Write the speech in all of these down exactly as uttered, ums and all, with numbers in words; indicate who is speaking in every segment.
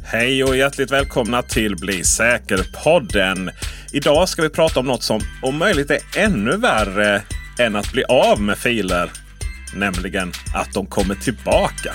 Speaker 1: Hej och hjärtligt välkomna till Bli säker-podden. Idag ska vi prata om något som om möjligt är ännu värre än att bli av med filer. Nämligen att de kommer tillbaka.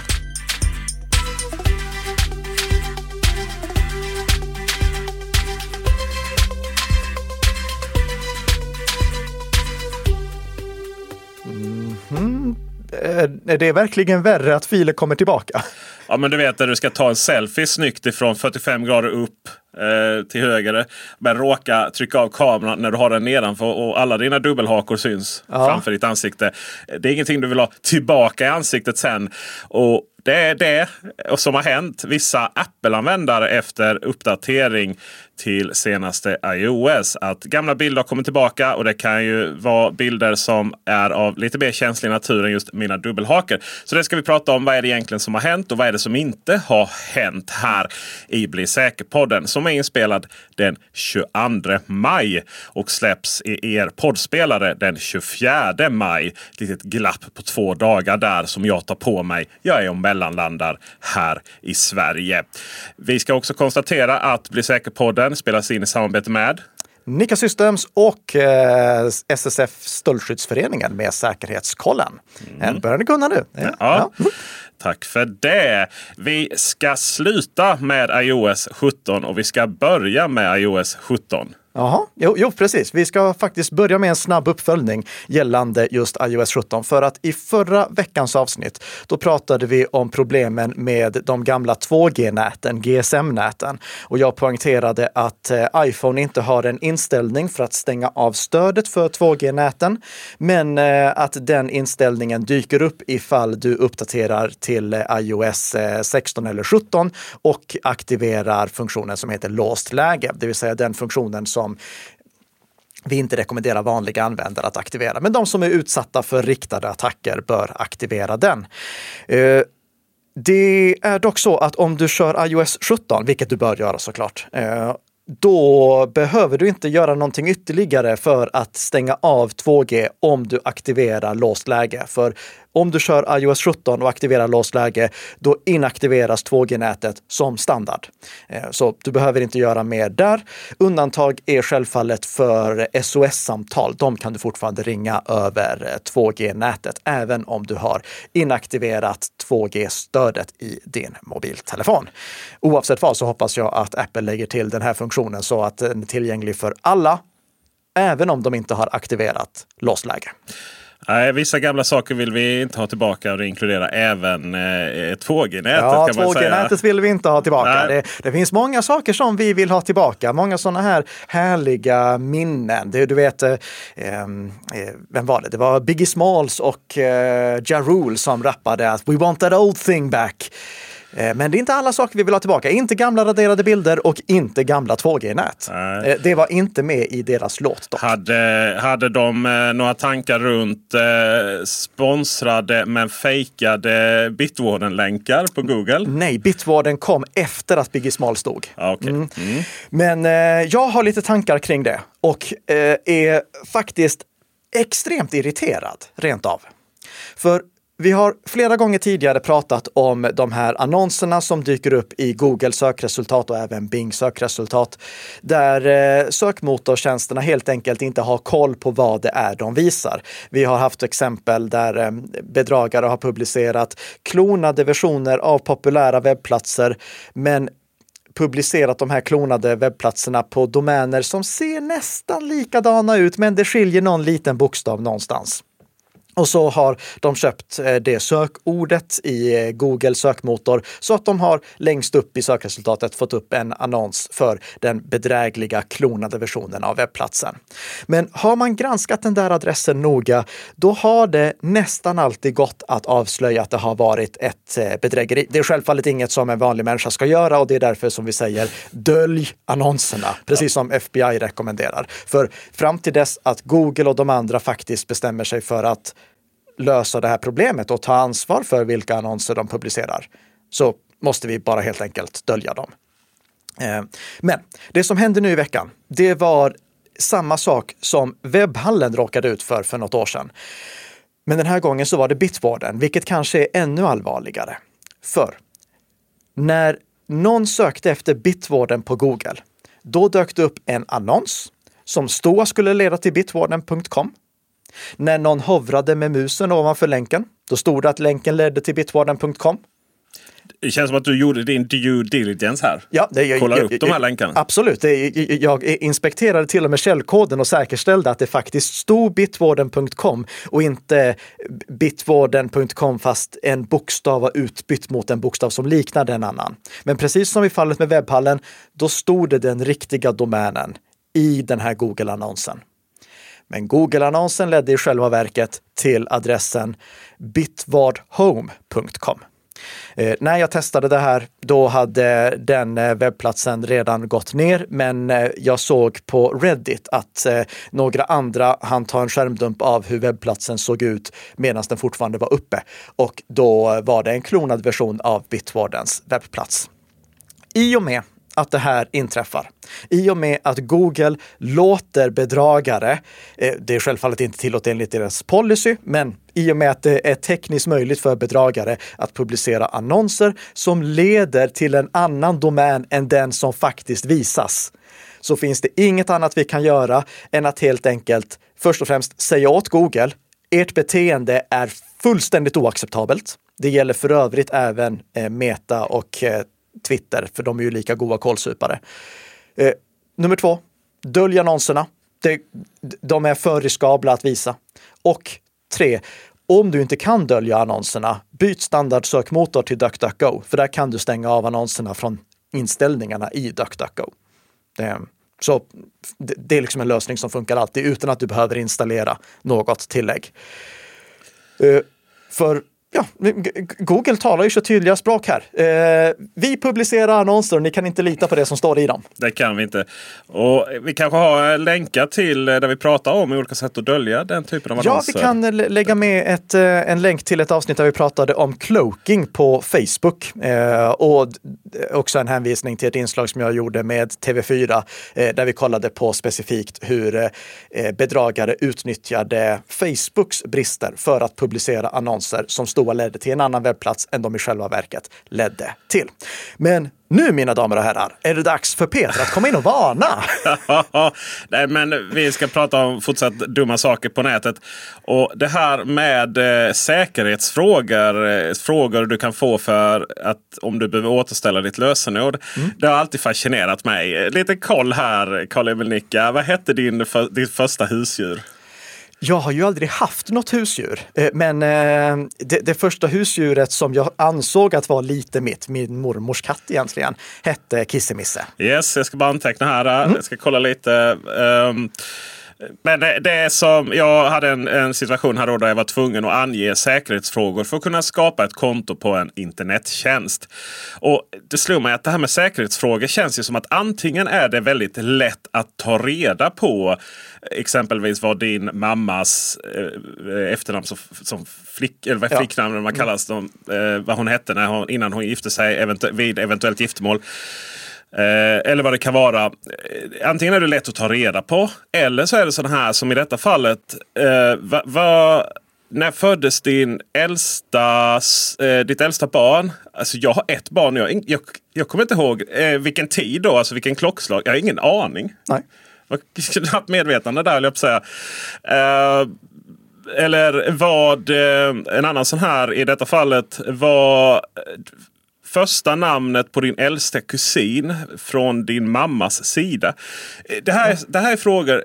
Speaker 2: Mm-hmm. Är det verkligen värre att filer kommer tillbaka?
Speaker 1: Ja, men du vet att du ska ta en selfie snyggt ifrån fyrtiofem grader upp eh, till höger. Men råka trycka av kameran när du har den nedanför och alla dina dubbelhakor syns ja. framför ditt ansikte. Det är ingenting du vill ha tillbaka i ansiktet sen. Och det är det som har hänt vissa Apple-användare efter uppdatering till senaste iOS. Att gamla bilder kommer tillbaka och det kan ju vara bilder som är av lite mer känslig natur än just mina dubbelhakor. Så det ska vi prata om. Vad är det egentligen som har hänt och vad är det som inte har hänt här i Bli säker-podden som är inspelad den tjugoandra maj och släpps i er poddspelare den tjugofjärde maj. Ett litet glapp på två dagar där som jag tar på mig. Jag är om mellanlandar här i Sverige. Vi ska också konstatera att Bli säker-podden spelas in i samarbete med
Speaker 2: Nika Systems och eh, S S F Stöldskyddsföreningen med Säkerhetskollen. Mm. Börjar ni kunna nu?
Speaker 1: Ja. Ja. Tack för det. Vi ska sluta med iOS sjutton och vi ska börja med iOS sjutton.
Speaker 2: Jaha, jo, jo precis. Vi ska faktiskt börja med en snabb uppföljning gällande just iOS sjutton. För att i förra veckans avsnitt då pratade vi om problemen med de gamla två G-näten, G S M-näten. Och jag poängterade att eh, iPhone inte har en inställning för att stänga av stödet för två G-näten. Men eh, att den inställningen dyker upp ifall du uppdaterar till eh, iOS eh, sexton eller sjutton och aktiverar funktionen som heter låst läge. Det vill säga den funktionen som vi inte rekommenderar vanliga användare att aktivera. Men de som är utsatta för riktade attacker bör aktivera den. Det är dock så att om du kör iOS sjutton, vilket du bör göra såklart, då behöver du inte göra någonting ytterligare för att stänga av två G om du aktiverar låst läge. För om du kör iOS sjutton och aktiverar låst läge, då inaktiveras två G-nätet som standard. Så du behöver inte göra mer där. Undantag är självfallet för S O S-samtal. De kan du fortfarande ringa över två G-nätet, även om du har inaktiverat två G-stödet i din mobiltelefon. Oavsett vad så hoppas jag att Apple lägger till den här funktionen så att den är tillgänglig för alla, även om de inte har aktiverat låst läge.
Speaker 1: Nej, vissa gamla saker vill vi inte ha tillbaka och det inkluderar även eh, två G-nätet.
Speaker 2: Ja,
Speaker 1: kan man
Speaker 2: två G-nätet vill vi inte ha tillbaka. Det, det finns många saker som vi vill ha tillbaka. Många sådana här härliga minnen. Det, du vet, eh, eh, vem var det? Det var Biggie Smalls och eh, Ja Rule som rappade att "We want that old thing back". Men det är inte alla saker vi vill ha tillbaka. Inte gamla raderade bilder och inte gamla två G-nät. Nej. Det var inte med i deras låt dock.
Speaker 1: Hade, hade de eh, några tankar runt eh, sponsrade men fejkade Bitwarden-länkar på Google?
Speaker 2: Nej, Bitwarden kom efter att Biggie Small stod.
Speaker 1: Ah, okay. mm. Mm.
Speaker 2: Men eh, jag har lite tankar kring det och eh, är faktiskt extremt irriterad rent av. För vi har flera gånger tidigare pratat om de här annonserna som dyker upp i Google sökresultat och även Bing sökresultat. Där eh, sökmotortjänsterna helt enkelt inte har koll på vad det är de visar. Vi har haft exempel där eh, bedragare har publicerat klonade versioner av populära webbplatser, men publicerat de här klonade webbplatserna på domäner som ser nästan likadana ut, men det skiljer någon liten bokstav någonstans. Och så har de köpt det sökordet i Google sökmotor så att de har längst upp i sökresultatet fått upp en annons för den bedrägliga klonade versionen av webbplatsen. Men har man granskat den där adressen noga, då har det nästan alltid gått att avslöja att det har varit ett bedrägeri. Det är självfallet inget som en vanlig människa ska göra och det är därför som vi säger dölj annonserna, precis som F B I rekommenderar. För fram till dess att Google och de andra faktiskt bestämmer sig för att lösa det här problemet och ta ansvar för vilka annonser de publicerar, så måste vi bara helt enkelt dölja dem. Men det som hände nu i veckan, det var samma sak som webbhallen råkade ut för för något år sedan. Men den här gången så var det Bitwarden, vilket kanske är ännu allvarligare. För när någon sökte efter Bitwarden på Google. Då dök det upp en annons som stod skulle leda till bitwarden punkt com. När någon hovrade med musen ovanför länken, då stod det att länken ledde till bitwarden punkt com.
Speaker 1: Det känns som att du gjorde din due diligence här.
Speaker 2: Ja, det, jag,
Speaker 1: Kolla
Speaker 2: jag,
Speaker 1: upp
Speaker 2: jag,
Speaker 1: de här länkarna.
Speaker 2: Absolut. Det, jag, jag inspekterade till och med källkoden och säkerställde att det faktiskt stod bitwarden punkt com och inte bitwarden punkt com fast en bokstav var utbytt mot en bokstav som liknade en annan. Men precis som i fallet med webbhallen, då stod det den riktiga domänen i den här Google-annonsen. Men Google-annonsen ledde i själva verket till adressen bitwardhome punkt com. Eh, när jag testade det här, då hade den eh, webbplatsen redan gått ner, men eh, jag såg på Reddit att eh, några andra hann ta en skärmdump av hur webbplatsen såg ut medan den fortfarande var uppe. Och då var det en klonad version av Bitwardens webbplats. I och med att det här inträffar, i och med att Google låter bedragare, eh, det är självfallet inte tillåtet enligt deras policy, men i och med att det är tekniskt möjligt för bedragare att publicera annonser som leder till en annan domän än den som faktiskt visas, så finns det inget annat vi kan göra än att helt enkelt först och främst säga åt Google, ert beteende är fullständigt oacceptabelt. Det gäller för övrigt även eh, Meta och eh, Twitter, för de är ju lika goda kålsupare. Eh, nummer två, dölj annonserna. Det, de är för riskabla att visa. Och tre, om du inte kan dölja annonserna, byt standardsökmotor till DuckDuckGo, för där kan du stänga av annonserna från inställningarna i DuckDuckGo. Det, så det, det är liksom en lösning som funkar alltid utan att du behöver installera något tillägg. Eh, för Ja, Google talar ju så tydliga språk här. Eh, vi publicerar annonser och ni kan inte lita på det som står i dem.
Speaker 1: Det kan vi inte. Och vi kanske har länkar till där vi pratar om olika sätt att dölja den typen av annonser.
Speaker 2: Ja, vi kan lägga med ett, en länk till ett avsnitt där vi pratade om cloaking på Facebook. Eh, och också en hänvisning till ett inslag som jag gjorde med T V fyra eh, där vi kollade på specifikt hur eh, bedragare utnyttjade Facebooks brister för att publicera annonser som stod ledde till en annan webbplats än de i själva verket ledde till. Men nu, mina damer och herrar, är det dags för Peter att komma in och varna.
Speaker 1: Nej, men vi ska prata om fortsatt dumma saker på nätet. Och det här med eh, säkerhetsfrågor, eh, frågor du kan få för att om du behöver återställa ditt lösenord. Mm. Det har alltid fascinerat mig. Lite koll här, Carl-Emil Nicka. Vad hette din, för, din första husdjur?
Speaker 2: Jag har ju aldrig haft något husdjur, men det, det första husdjuret som jag ansåg att var lite mitt, min mormors katt egentligen, hette Kissemisse.
Speaker 1: Yes, jag ska bara anteckna här. Mm. Jag ska kolla lite. Um, men det, det är som, jag hade en, en situation här då där jag var tvungen att ange säkerhetsfrågor för att kunna skapa ett konto på en internettjänst. Och det slog mig att det här med säkerhetsfrågor känns ju som att antingen är det väldigt lätt att ta reda på exempelvis vad din mammas eh, efternamn som, som flick, eller vad ja. flicknamn man kallas, de, eh, vad hon hette när hon, innan hon gifte sig eventu- vid eventuellt giftermål. Eh, eller vad det kan vara. Antingen är det lätt att ta reda på. Eller så är det sån här som i detta fallet. Eh, va, va, när föddes din äldsta, eh, ditt äldsta barn? Alltså jag har ett barn. Jag, jag, jag kommer inte ihåg eh, vilken tid då. Alltså vilken klockslag. Jag har ingen aning.
Speaker 2: Nej.
Speaker 1: Jag har haft medvetande där, vill jag säga. Eh, eller vad eh, en annan sån här i detta fallet var första namnet på din äldsta kusin från din mammas sida. Det här, det här är frågor.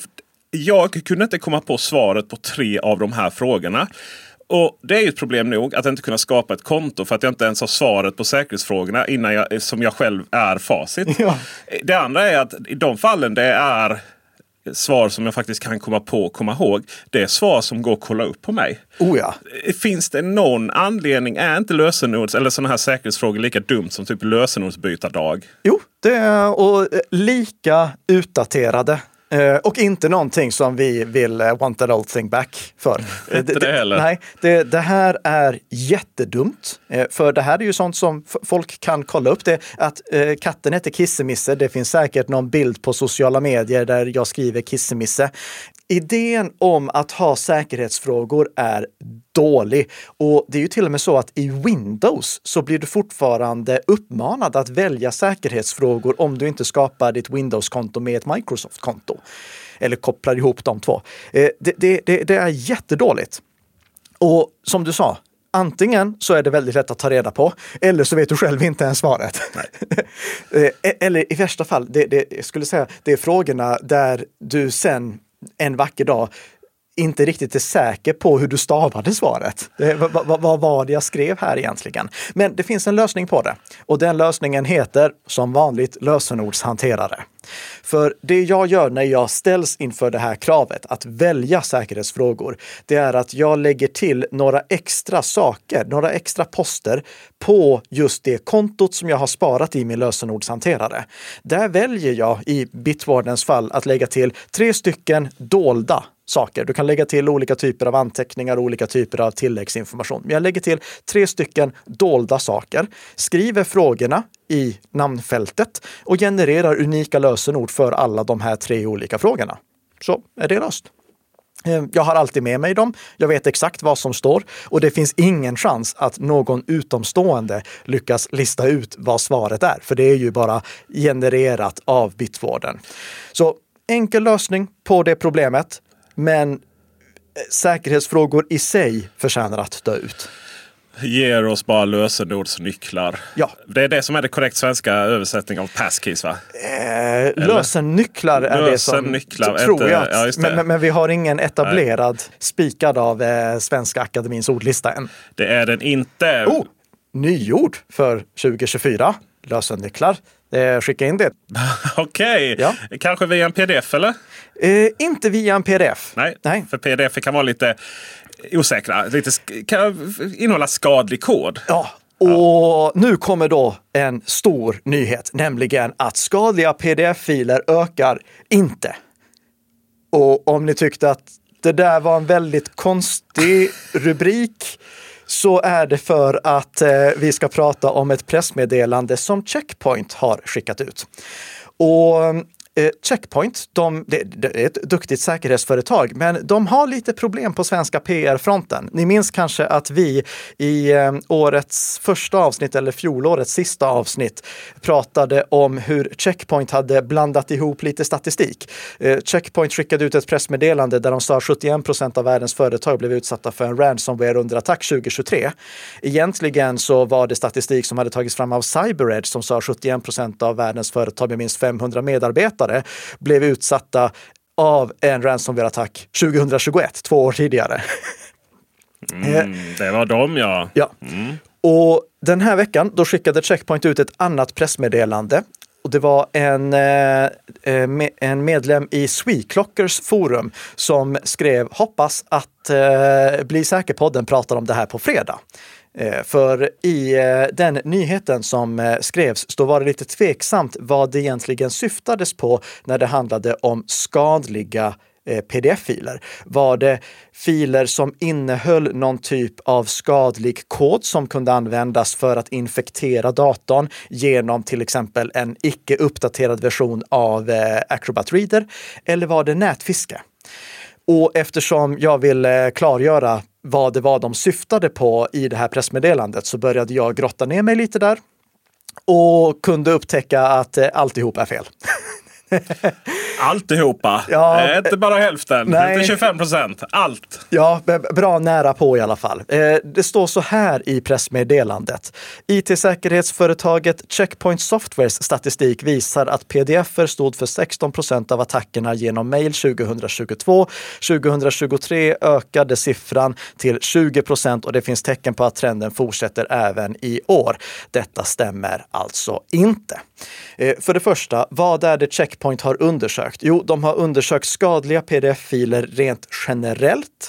Speaker 1: Jag kunde inte komma på svaret på tre av de här frågorna. Och det är ju ett problem nog att inte kunna skapa ett konto för att jag inte ens har svaret på säkerhetsfrågorna innan jag, som jag själv är facit. Ja. Det andra är att i de fallen det är svar som jag faktiskt kan komma på och komma ihåg. Det är svar som går att kolla upp på mig.
Speaker 2: Oh ja.
Speaker 1: Finns det någon anledning, är inte lösenords eller sådana här säkerhetsfrågor lika dumt som typ lösenordsbytardag?
Speaker 2: Jo, det är och lika utdaterade. Uh, och inte någonting som vi vill uh, want that old thing back för.
Speaker 1: Uh, inte det heller.
Speaker 2: Nej, det, det här är jättedumt. Uh, för det här är ju sånt som f- folk kan kolla upp. Det att uh, katten heter Kissemisse. Det finns säkert någon bild på sociala medier där jag skriver Kissemisse. Idén om att ha säkerhetsfrågor är dålig. Och det är ju till och med så att i Windows så blir du fortfarande uppmanad att välja säkerhetsfrågor om du inte skapar ditt Windows-konto med ett Microsoft-konto. Eller kopplar ihop de två. Det, det, det, det är jättedåligt. Och som du sa, antingen så är det väldigt lätt att ta reda på, eller så vet du själv inte ens svaret. Eller i värsta fall, det, det, jag skulle säga, det är frågorna där du sen en vacker dag inte riktigt är säker på hur du stavade svaret. Vad, vad, vad var det jag skrev här egentligen? Men det finns en lösning på det. Och den lösningen heter, som vanligt, lösenordshanterare. För det jag gör när jag ställs inför det här kravet att välja säkerhetsfrågor, det är att jag lägger till några extra saker, några extra poster på just det kontot som jag har sparat i min lösenordshanterare. Där väljer jag i Bitwardens fall att lägga till tre stycken dolda saker. Du kan lägga till olika typer av anteckningar och olika typer av tilläggsinformation. Men jag lägger till tre stycken dolda saker, skriver frågorna i namnfältet och genererar unika lösenord för alla de här tre olika frågorna. Så är det löst. Jag har alltid med mig dem. Jag vet exakt vad som står och det finns ingen chans att någon utomstående lyckas lista ut vad svaret är. För det är ju bara genererat av Bitwarden. Så enkel lösning på det problemet. Men säkerhetsfrågor i sig förtjänar att dö ut.
Speaker 1: Ger oss bara lösenordsnycklar.
Speaker 2: Ja.
Speaker 1: Det är det som är det korrekt svenska översättning av passkeys, va?
Speaker 2: Eh, lösennycklar är
Speaker 1: lösennycklar,
Speaker 2: det som, tror jag.
Speaker 1: Ja,
Speaker 2: men, men, men vi har ingen etablerad, Nej. spikad av eh, Svenska Akademins ordlista än.
Speaker 1: Det är den inte.
Speaker 2: Oh, nyord för tjugo tjugofyra. Lösennycklar. Eh, skicka in det.
Speaker 1: Okej. Okay.
Speaker 2: Ja.
Speaker 1: Kanske via en pdf, eller?
Speaker 2: Eh, inte via en pdf.
Speaker 1: Nej, Nej. För pdf kan vara lite osäkra. Lite, kan innehålla skadlig kod.
Speaker 2: Ja. Och ja. Nu kommer då en stor nyhet, nämligen att skadliga pdf-filer ökar inte. Och om ni tyckte att det där var en väldigt konstig rubrik, så är det för att eh, vi ska prata om ett pressmeddelande som Checkpoint har skickat ut. Och eh, Checkpoint, de, det, det är ett duktigt säkerhetsföretag, men de har lite problem på svenska P R-fronten. Ni minns kanske att vi i eh, årets första avsnitt eller fjolårets sista avsnitt pratade om hur Checkpoint hade blandat ihop lite statistik. Eh, Checkpoint skickade ut ett pressmeddelande där de sa att sjuttioen procent av världens företag blev utsatta för en ransomware under attack tjugo tjugotre. Egentligen så var det statistik som hade tagits fram av CyberEdge som sa att sjuttioen procent av världens företag med minst femhundra medarbetare blev utsatta av en ransomware-attack tjugohundratjugoett, två år tidigare.
Speaker 1: Mm, det var de, ja.
Speaker 2: ja. Mm. Och den här veckan då skickade Checkpoint ut ett annat pressmeddelande. Och det var en, eh, en medlem i Sweclockers forum som skrev: hoppas att eh, Bli säker-podden pratar om det här på fredag. För i den nyheten som skrevs då var det lite tveksamt vad det egentligen syftades på när det handlade om skadliga pdf-filer. Var det filer som innehöll någon typ av skadlig kod som kunde användas för att infektera datorn genom till exempel en icke uppdaterad version av Acrobat Reader, eller var det nätfiske? Och eftersom jag vill klargöra vad det var de syftade på i det här pressmeddelandet så började jag grotta ner mig lite där och kunde upptäcka att alltihop är fel.
Speaker 1: Alltihopa?
Speaker 2: Ja,
Speaker 1: eh, inte bara hälften,
Speaker 2: nej.
Speaker 1: inte tjugofem procent. Allt.
Speaker 2: Ja, bra nära på i alla fall. Eh, det står så här i pressmeddelandet. I T-säkerhetsföretaget Checkpoint Softwares statistik visar att pdf-er stod för sexton procent av attackerna genom mail tjugohundratjugotvå. tjugohundratjugotre ökade siffran till tjugo procent och det finns tecken på att trenden fortsätter även i år. Detta stämmer alltså inte. Eh, för det första, vad är det Checkpoint har undersökt? Jo, de har undersökt skadliga pdf-filer rent generellt.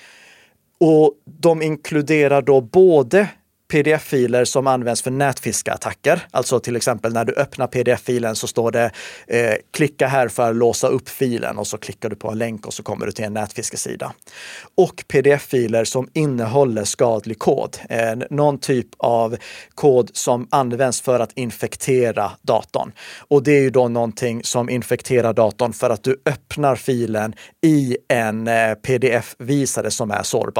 Speaker 2: Och de inkluderar då både pdf-filer som används för nätfiskeattacker. Alltså till exempel när du öppnar pdf-filen så står det eh, klicka här för att låsa upp filen och så klickar du på en länk och så kommer du till en nätfiskesida. Och pdf-filer som innehåller skadlig kod. Eh, någon typ av kod som används för att infektera datorn. Och det är ju då någonting som infekterar datorn för att du öppnar filen i en eh, pdf-visare som är sårbar.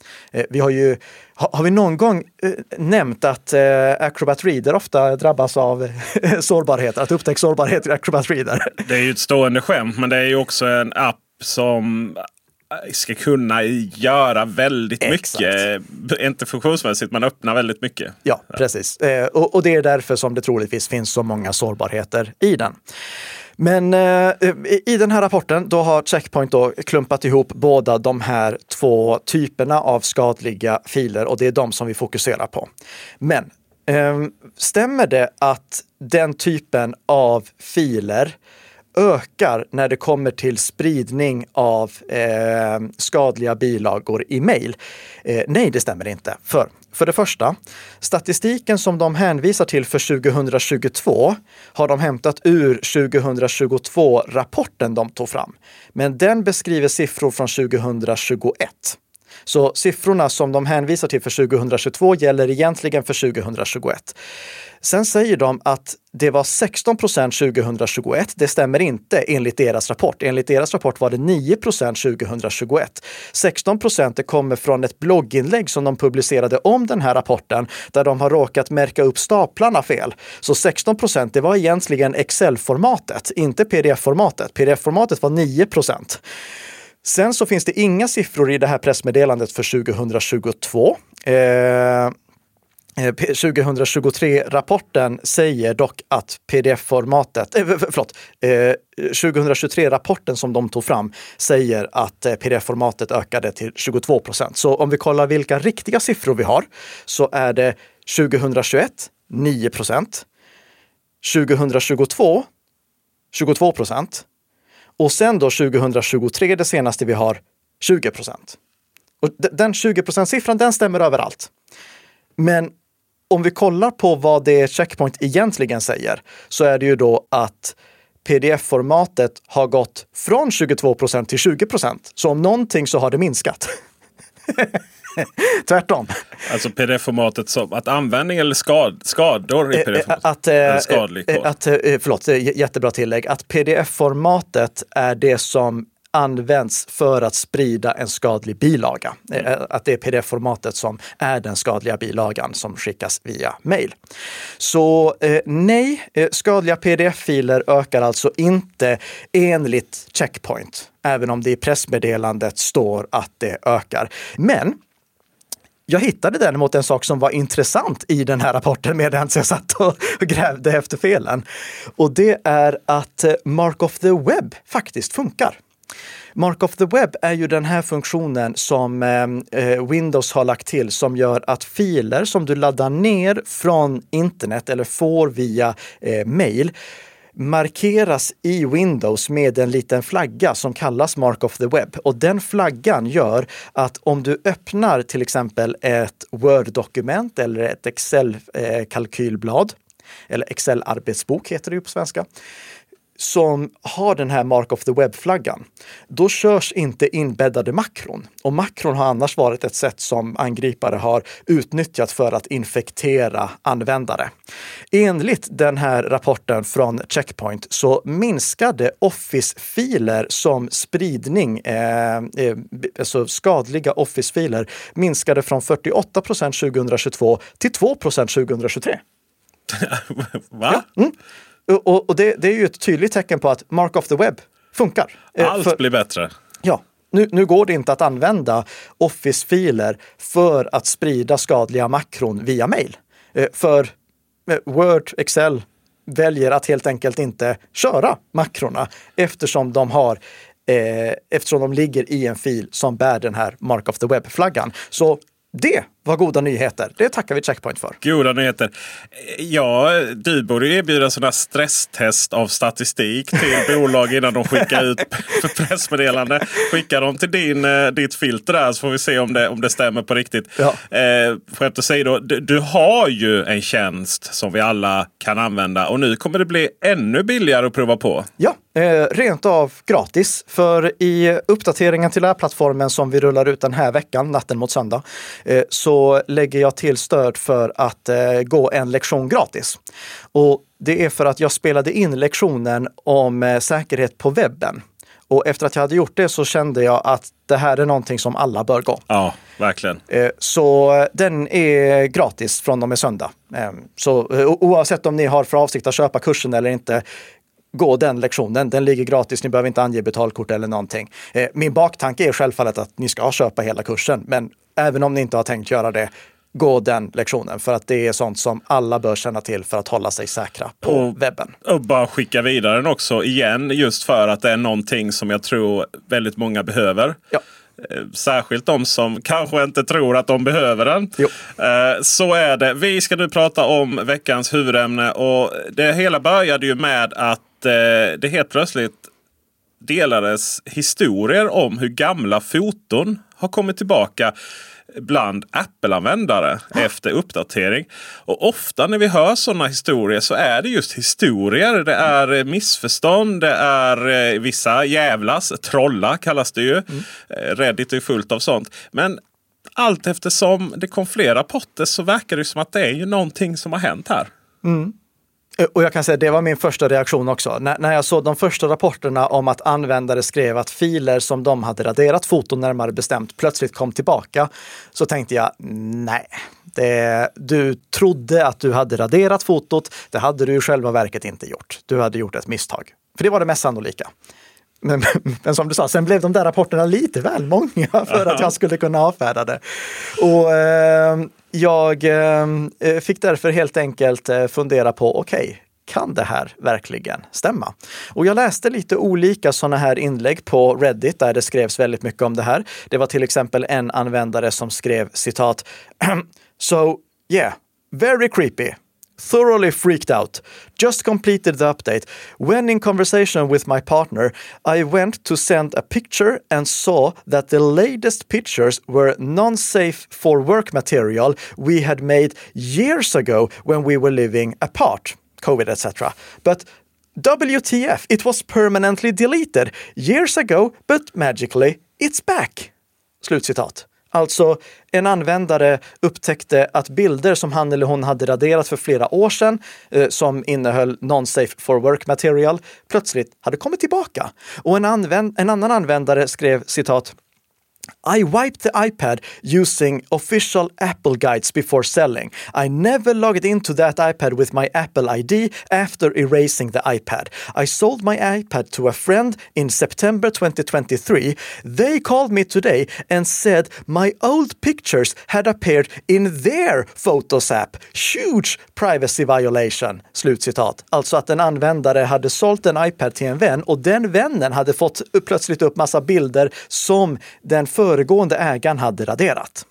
Speaker 2: Eh, vi har ju, har, har vi någon gång eh, nämnt att eh, Acrobat Reader ofta drabbas av sårbarheter, att upptäcka sårbarheter i Acrobat Reader?
Speaker 1: Det är ju ett stående skämt, men det är ju också en app som ska kunna göra väldigt Exakt. mycket. Inte funktionsmässigt, men öppna väldigt mycket.
Speaker 2: Ja, precis. Eh, och, och det är därför som det troligtvis finns så många sårbarheter i den. Men eh, i den här rapporten då har Checkpoint då klumpat ihop båda de här två typerna av skadliga filer och det är de som vi fokuserar på. Men eh, stämmer det att den typen av filer ökar när det kommer till spridning av eh, skadliga bilagor i mejl? Eh, nej, det stämmer inte. För, för det första, statistiken som de hänvisar till för tjugohundratjugotvå har de hämtat ur tjugohundratjugotvå-rapporten de tog fram. Men den beskriver siffror från tjugohundratjugoett. Så siffrorna som de hänvisar till för tjugohundratjugotvå gäller egentligen för tjugohundratjugoett. Sen säger de att det var sexton procent tjugohundratjugoett. Det stämmer inte enligt deras rapport. Enligt deras rapport var det nio procent tjugohundratjugoett. sexton procent det kommer från ett blogginlägg som de publicerade om den här rapporten där de har råkat märka upp staplarna fel. Så sexton procent det var egentligen Excel-formatet, inte P D F-formatet. P D F-formatet var nio procent. Sen så finns det inga siffror i det här pressmeddelandet för tjugohundratjugotvå. Eh, tjugohundratjugotre-rapporten säger dock att P D F-formatet, eh, förlåt, eh, tjugohundratjugotre-rapporten som de tog fram säger att eh, P D F-formatet ökade till tjugotvå procent. Så om vi kollar vilka riktiga siffror vi har så är det tjugohundratjugoett nio procent, tjugohundratjugotvå tjugotvå procent och sen då tjugohundratjugotre, det senaste vi har, tjugo procent. Och den tjugo procent-siffran, den stämmer överallt. Men om vi kollar på vad det Checkpoint egentligen säger så är det ju då att P D F-formatet har gått från tjugotvå procent till tjugo procent. Så om någonting så har det minskat. Tvärtom.
Speaker 1: Alltså P D F-formatet som att användning eller skad, skador i P D F-formatet? Att, eller skadlig kod.
Speaker 2: Att, förlåt, jättebra tillägg. Att P D F-formatet är det som används för att sprida en skadlig bilaga. Mm. Att det är P D F-formatet som är den skadliga bilagan som skickas via mail. Så eh, nej, skadliga P D F-filer ökar alltså inte enligt Checkpoint. Även om det i pressmeddelandet står att det ökar. Men jag hittade däremot en sak som var intressant i den här rapporten medan jag satt och grävde efter felen. Och det är att Mark of the Web faktiskt funkar. Mark of the Web är ju den här funktionen som eh, Windows har lagt till som gör att filer som du laddar ner från internet eller får via eh, mail markeras i Windows med en liten flagga som kallas Mark of the Web. Och den flaggan gör att om du öppnar till exempel ett Word-dokument eller ett Excel-kalkylblad eller Excel-arbetsbok heter det ju på svenska, som har den här Mark of the Web-flaggan, då körs inte inbäddade makron. Och makron har annars varit ett sätt som angripare har utnyttjat för att infektera användare. Enligt den här rapporten från Checkpoint så minskade Office-filer som spridning, eh, alltså skadliga Office-filer, minskade från fyrtioåtta procent tjugohundratjugotvå till två procent tjugohundratjugotre.
Speaker 1: Va?
Speaker 2: Ja. Mm. Och, och det, det är ju ett tydligt tecken på att Mark of the Web funkar.
Speaker 1: Allt för, blir bättre.
Speaker 2: Ja, nu, nu går det inte att använda Office-filer för att sprida skadliga makron via mail. För Word, Excel väljer att helt enkelt inte köra makrorna eftersom de har eh, eftersom de ligger i en fil som bär den här Mark of the Web-flaggan. Så det var goda nyheter. Det tackar vi Checkpoint för.
Speaker 1: Goda nyheter. Ja, du borde erbjuda sådana stresstest av statistik till bolag innan de skickar ut för pressmeddelande. Skicka dem till din, ditt filter där så får vi se om det, om det stämmer på riktigt. Ja. Eh, skämt att säga då, du, du har ju en tjänst som vi alla kan använda och nu kommer det bli ännu billigare att prova på.
Speaker 2: Ja, eh, rent av gratis. För i uppdateringen till den här plattformen som vi rullar ut den här veckan, natten mot söndag, eh, så Så lägger jag till stöd för att eh, gå en lektion gratis. Och det är för att jag spelade in lektionen om eh, säkerhet på webben. Och efter att jag hade gjort det så kände jag att det här är någonting som alla bör gå.
Speaker 1: Ja, verkligen.
Speaker 2: Så den är gratis från och med söndag. Så oavsett om ni har för avsikt att köpa kursen eller inte, gå den lektionen. Den ligger gratis, ni behöver inte ange betalkort eller någonting. Min baktanke är självfallet att ni ska köpa hela kursen, men även om ni inte har tänkt göra det, gå den lektionen, för att det är sånt som alla bör känna till för att hålla sig säkra på och, webben.
Speaker 1: Och bara skicka vidare den också igen, just för att det är någonting som jag tror väldigt många behöver.
Speaker 2: Ja.
Speaker 1: Särskilt de som kanske inte tror att de behöver den.
Speaker 2: Jo.
Speaker 1: Så är det. Vi ska nu prata om veckans huvudämne, och det hela började ju med att det helt plötsligt delades historier om hur gamla foton har kommit tillbaka bland Apple-användare efter uppdatering. Och ofta när vi hör sådana historier så är det just historier. Det är missförstånd, det är vissa jävlas, trolla kallas det ju. Mm. Reddit är fullt av sånt. Men allt eftersom det kom fler rapporter så verkar det som att det är ju någonting som har hänt här.
Speaker 2: Mm. Och jag kan säga att det var min första reaktion också. När, när jag såg de första rapporterna om att användare skrev att filer som de hade raderat, foton närmare bestämt, plötsligt kom tillbaka, så tänkte jag, nej. Det, du trodde att du hade raderat fotot, det hade du i själva verket inte gjort. Du hade gjort ett misstag. För det var det mest sannolika. Men, men som du sa, sen blev de där rapporterna lite väl många för att jag skulle kunna avfärda det. Och eh, jag eh, fick därför helt enkelt fundera på, okej, okay, kan det här verkligen stämma? Och jag läste lite olika sådana här inlägg på Reddit där det skrevs väldigt mycket om det här. Det var till exempel en användare som skrev citat So, yeah, very creepy. Thoroughly freaked out. Just completed the update. When in conversation with my partner, I went to send a picture and saw that the latest pictures were non-safe for work material we had made years ago when we were living apart, COVID et cetera. But W T F, it was permanently deleted years ago, but magically it's back. Slutcitat. Alltså, en användare upptäckte att bilder som han eller hon hade raderat för flera år sedan eh, som innehöll non-safe for work material plötsligt hade kommit tillbaka. Och en, använd- en annan användare skrev citat I wiped the iPad using official Apple guides before selling. I never logged into that iPad with my Apple I D after erasing the iPad. I sold my iPad to a friend in September twenty twenty-three. They called me today and said my old pictures had appeared in their Photos app. Huge privacy violation. Slutcitat. Alltså att en användare hade sålt en iPad till en vän och den vännen hade fått plötsligt upp massa bilder som den föregående ägaren hade raderat.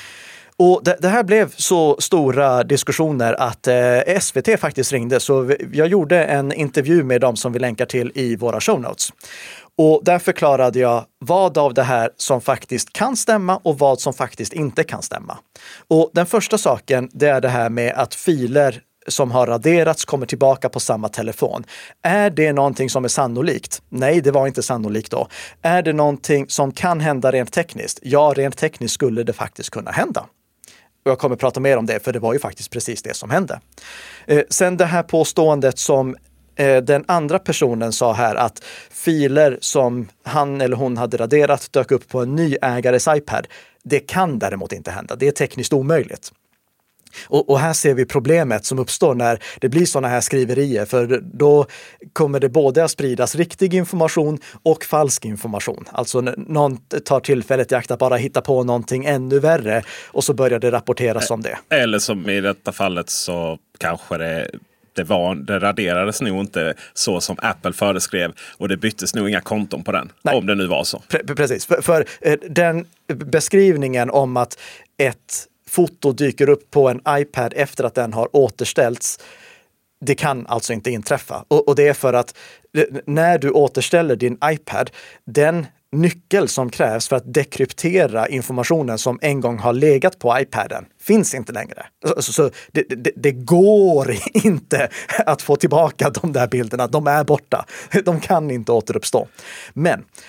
Speaker 2: Och det, det här blev så stora diskussioner att eh, S V T faktiskt ringde, så jag gjorde en intervju med dem som vi länkar till i våra show notes. Och där förklarade jag vad av det här som faktiskt kan stämma och vad som faktiskt inte kan stämma. Och den första saken, det är det här med att filer som har raderats kommer tillbaka på samma telefon. Är det någonting som är sannolikt? Nej, det var inte sannolikt då. Är det någonting som kan hända rent tekniskt? Ja, rent tekniskt skulle det faktiskt kunna hända. Och jag kommer prata mer om det, för det var ju faktiskt precis det som hände. Eh, sen det här påståendet som eh, den andra personen sa här, att filer som han eller hon hade raderat dök upp på en ny ägares iPad. Det kan däremot inte hända. Det är tekniskt omöjligt. Och, och här ser vi problemet som uppstår när det blir sådana här skriverier, för då kommer det både att spridas riktig information och falsk information. Alltså någon tar tillfället i akt att bara hitta på någonting ännu värre och så börjar det rapporteras om det.
Speaker 1: Eller som i detta fallet så kanske det, det, var, det raderades nog inte så som Apple föreskrev och det byttes nog inga konton på den. Nej. Om det nu var så.
Speaker 2: Pre- precis, för, för den beskrivningen om att ett foto dyker upp på en iPad efter att den har återställts, det kan alltså inte inträffa. Och, och det är för att när du återställer din iPad, den nyckel som krävs för att dekryptera informationen som en gång har legat på iPaden finns inte längre. Så, så det, det, det går inte att få tillbaka de där bilderna. De är borta. De kan inte återuppstå. Men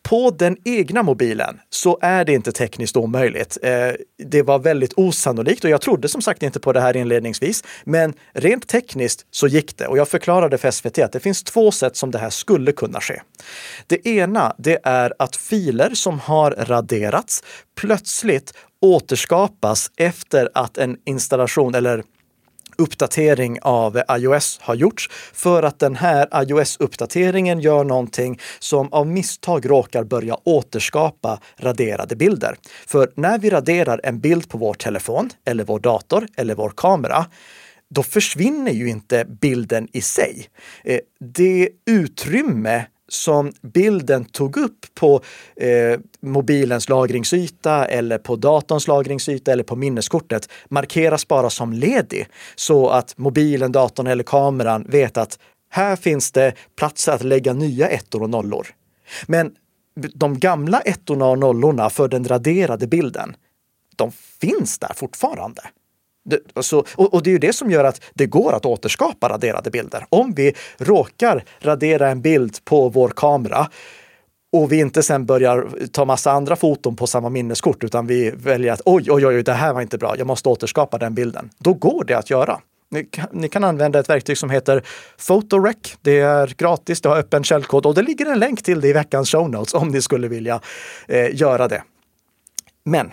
Speaker 2: På den egna mobilen så är det inte tekniskt omöjligt. Eh, det var väldigt osannolikt och jag trodde som sagt inte på det här inledningsvis. Men rent tekniskt så gick det och jag förklarade för S V T att det finns två sätt som det här skulle kunna ske. Det ena, det är att filer som har raderats plötsligt återskapas efter att en installation eller uppdatering av iOS har gjorts för att den här iOS-uppdateringen gör någonting som av misstag råkar börja återskapa raderade bilder. För när vi raderar en bild på vår telefon eller vår dator eller vår kamera, då försvinner ju inte bilden i sig. Det utrymme som bilden tog upp på eh, mobilens lagringsyta eller på datorns lagringsyta eller på minneskortet markeras bara som ledig så att mobilen, datorn eller kameran vet att här finns det plats att lägga nya ettor och nollor. Men de gamla ettorna och nollorna för den raderade bilden, de finns där fortfarande. Det, så, och, och det är ju det som gör att det går att återskapa raderade bilder. Om vi råkar radera en bild på vår kamera och vi inte sen börjar ta massa andra foton på samma minneskort utan vi väljer att oj, oj, oj, det här var inte bra, jag måste återskapa den bilden. Då går det att göra. Ni kan, ni kan använda ett verktyg som heter PhotoRec. Det är gratis, det har öppen källkod och det ligger en länk till det i veckans show notes om ni skulle vilja eh, göra det. Men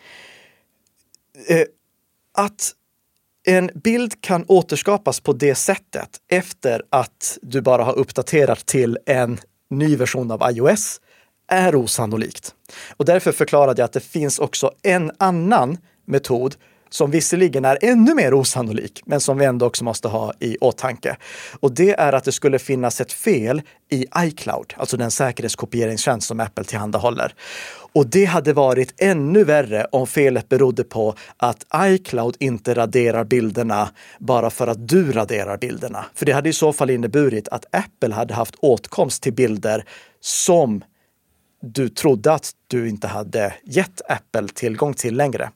Speaker 2: eh, att en bild kan återskapas på det sättet efter att du bara har uppdaterat till en ny version av iOS är osannolikt. Och därför förklarade jag att det finns också en annan metod som visserligen är ännu mer osannolik, men som vi ändå också måste ha i åtanke. Och det är att det skulle finnas ett fel i iCloud, alltså den säkerhetskopieringstjänst som Apple tillhandahåller. Och det hade varit ännu värre om felet berodde på att iCloud inte raderar bilderna bara för att du raderar bilderna. För det hade i så fall inneburit att Apple hade haft åtkomst till bilder som du trodde att du inte hade gett Apple tillgång till längre.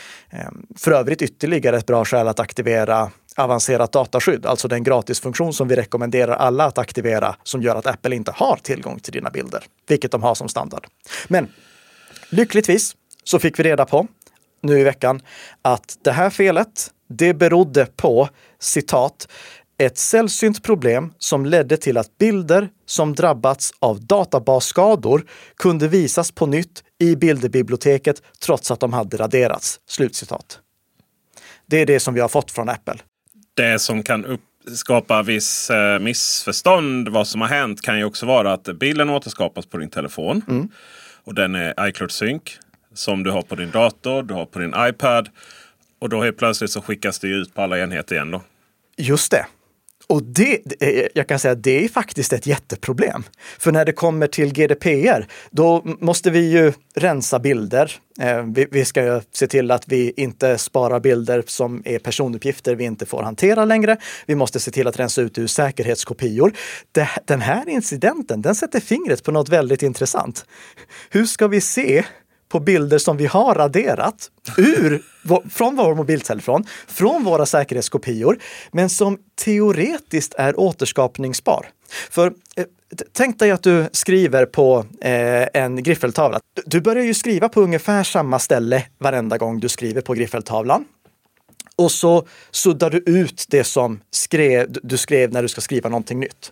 Speaker 2: För övrigt ytterligare ett bra skäl att aktivera avancerat dataskydd, alltså den gratisfunktion som vi rekommenderar alla att aktivera som gör att Apple inte har tillgång till dina bilder, vilket de har som standard. Men lyckligtvis så fick vi reda på nu i veckan att det här felet, det berodde på, citat, ett sällsynt problem som ledde till att bilder som drabbats av databasskador kunde visas på nytt i bilderbiblioteket trots att de hade raderats. Slutcitat. Det är det som vi har fått från Apple.
Speaker 1: Det som kan upp- skapa viss eh, missförstånd vad som har hänt kan ju också vara att bilden återskapas på din telefon. Mm. Och den är iCloud Sync som du har på din dator, du har på din iPad. Och då helt plötsligt så skickas det ut på alla enheter igen då.
Speaker 2: Just det. Och det, jag kan säga att det är faktiskt ett jätteproblem. För när det kommer till G D P R, då måste vi ju rensa bilder. Vi, vi ska ju se till att vi inte sparar bilder som är personuppgifter vi inte får hantera längre. Vi måste se till att rensa ut ur säkerhetskopior. Det, den här incidenten, den sätter fingret på något väldigt intressant. Hur ska vi se på bilder som vi har raderat ur, från vår mobiltelefon, från våra säkerhetskopior, men som teoretiskt är återskapningsbar. För eh, tänk dig att du skriver på eh, en griffeltavla. Du börjar ju skriva på ungefär samma ställe varenda gång du skriver på griffeltavlan. Och så suddar du ut det som skrev, du skrev när du ska skriva någonting nytt.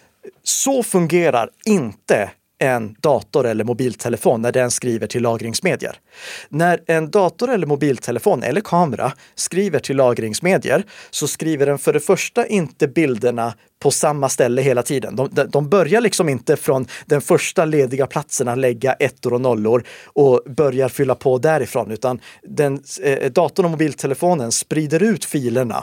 Speaker 2: Så fungerar inte en dator eller mobiltelefon när den skriver till lagringsmedier. När en dator eller mobiltelefon eller kamera skriver till lagringsmedier så skriver den för det första inte bilderna på samma ställe hela tiden. De, de, de börjar liksom inte från den första lediga platsen att lägga ettor och nollor och börjar fylla på därifrån, utan den, eh, datorn och mobiltelefonen sprider ut filerna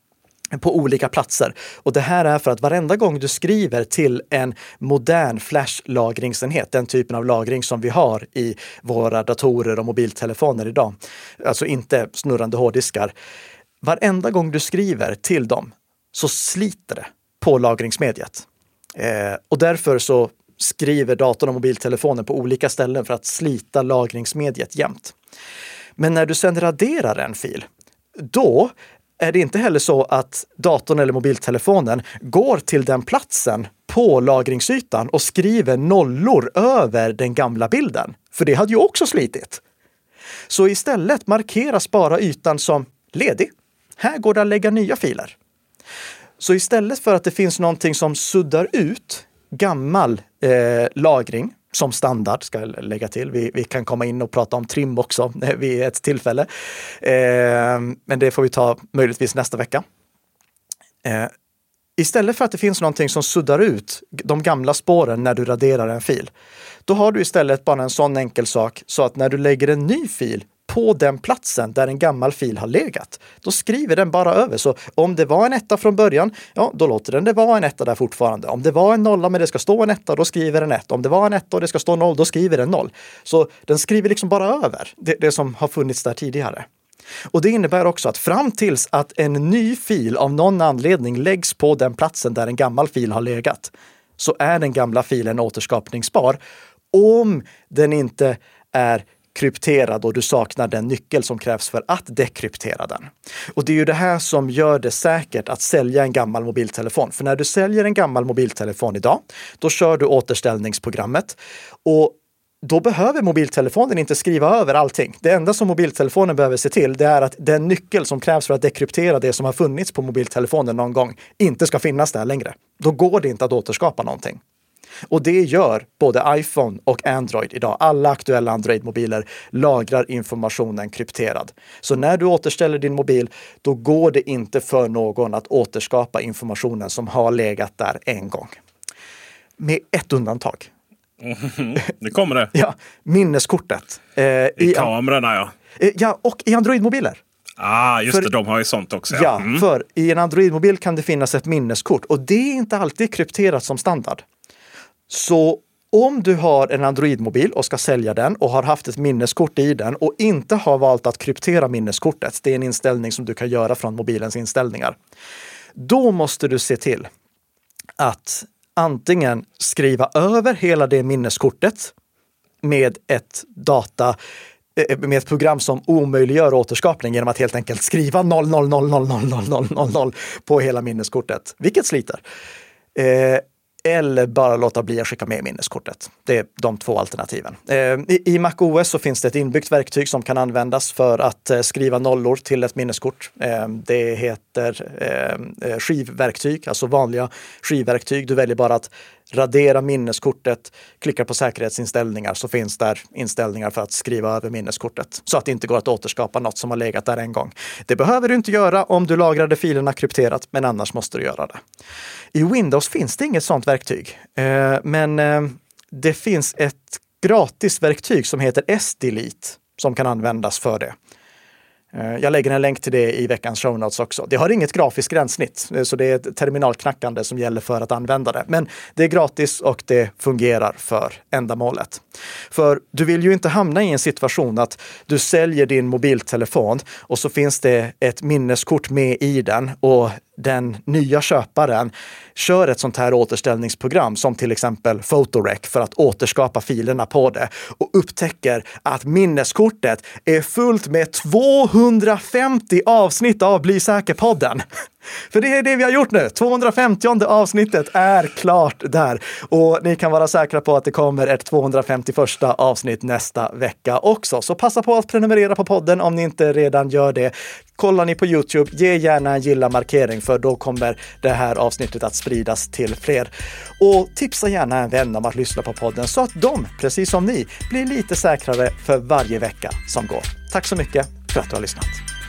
Speaker 2: på olika platser. Och det här är för att varenda gång du skriver till en modern flash-lagringsenhet, den typen av lagring som vi har i våra datorer och mobiltelefoner idag, alltså inte snurrande hårddiskar, varenda gång du skriver till dem så sliter det på lagringsmediet. Eh, och därför så skriver datorn och mobiltelefonen på olika ställen för att slita lagringsmediet jämt. Men när du sedan raderar en fil, då är det inte heller så att datorn eller mobiltelefonen går till den platsen på lagringsytan och skriver nollor över den gamla bilden. För det hade ju också slitit. Så istället markeras bara ytan som ledig. Här går det att lägga nya filer. Så istället för att det finns någonting som suddar ut gammal eh, lagring som standard, ska jag lägga till. Vi, vi kan komma in och prata om trim också vid ett tillfälle. Eh, men det får vi ta möjligtvis nästa vecka. Eh, istället för att det finns någonting som suddar ut de gamla spåren när du raderar en fil, då har du istället bara en sån enkel sak så att när du lägger en ny fil på den platsen där en gammal fil har legat, då skriver den bara över. Så om det var en etta från början, ja, då låter den det vara en etta där fortfarande. Om det var en nolla men det ska stå en etta, då skriver den ett. Om det var en etta och det ska stå noll, då skriver den noll. Så den skriver liksom bara över det, det som har funnits där tidigare. Och det innebär också att fram tills att en ny fil av någon anledning läggs på den platsen där en gammal fil har legat, så är den gamla filen återskapningsbar om den inte är krypterad och du saknar den nyckel som krävs för att dekryptera den. Och det är ju det här som gör det säkert att sälja en gammal mobiltelefon. För när du säljer en gammal mobiltelefon idag, då kör du återställningsprogrammet och då behöver mobiltelefonen inte skriva över allting. Det enda som mobiltelefonen behöver se till, det är att den nyckel som krävs för att dekryptera det som har funnits på mobiltelefonen någon gång inte ska finnas där längre. Då går det inte att återskapa någonting. Och det gör både iPhone och Android idag. Alla aktuella Android-mobiler lagrar informationen krypterad. Så när du återställer din mobil, då går det inte för någon att återskapa informationen som har legat där en gång. Med ett undantag.
Speaker 1: Mm, det kommer det.
Speaker 2: Ja, minneskortet.
Speaker 1: Eh, I, I kamerorna, ja.
Speaker 2: Eh, ja, och i Android-mobiler.
Speaker 1: Ah, just
Speaker 2: för,
Speaker 1: det, de har ju sånt också.
Speaker 2: Ja, mm. För i en Android-mobil kan det finnas ett minneskort och det är inte alltid krypterat som standard. Så om du har en Android-mobil och ska sälja den och har haft ett minneskort i den och inte har valt att kryptera minneskortet, det är en inställning som du kan göra från mobilens inställningar, då måste du se till att antingen skriva över hela det minneskortet med ett data med ett program som omöjliggör återskapning genom att helt enkelt skriva noll noll noll noll noll noll noll noll noll på hela minneskortet, vilket sliter. Eh, eller bara låta bli att skicka med minneskortet. Det är de två alternativen. Eh, i, I macOS så finns det ett inbyggt verktyg som kan användas för att eh, skriva nollor till ett minneskort. Eh, det heter eh, skivverktyg, alltså vanliga skivverktyg. Du väljer bara att radera minneskortet, klickar på säkerhetsinställningar, så finns där inställningar för att skriva över minneskortet. Så att det inte går att återskapa något som har legat där en gång. Det behöver du inte göra om du lagrade filerna krypterat, men annars måste du göra det. I Windows finns det inget sånt verktyg, eh, men eh, det finns ett gratisverktyg som heter S-Delete som kan användas för det. Jag lägger en länk till det i veckans show notes också. Det har inget grafiskt gränssnitt, så det är ett terminalknackande som gäller för att använda det. Men det är gratis och det fungerar för ändamålet. För du vill ju inte hamna i en situation att du säljer din mobiltelefon och så finns det ett minneskort med i den och den nya köparen kör ett sånt här återställningsprogram som till exempel Photorec för att återskapa filerna på det och upptäcker att minneskortet är fullt med tvåhundrafemtio avsnitt av Bli säker-podden. För det är det vi har gjort nu. tvåhundrafemtionde avsnittet är klart där. Och ni kan vara säkra på att det kommer ett tvåhundrafemtioförsta avsnitt nästa vecka också. Så passa på att prenumerera på podden om ni inte redan gör det. Kollar ni på YouTube, ge gärna en gilla-markering för då kommer det här avsnittet att spridas till fler. Och tipsa gärna en vän om att lyssna på podden så att de, precis som ni, blir lite säkrare för varje vecka som går. Tack så mycket för att du har lyssnat.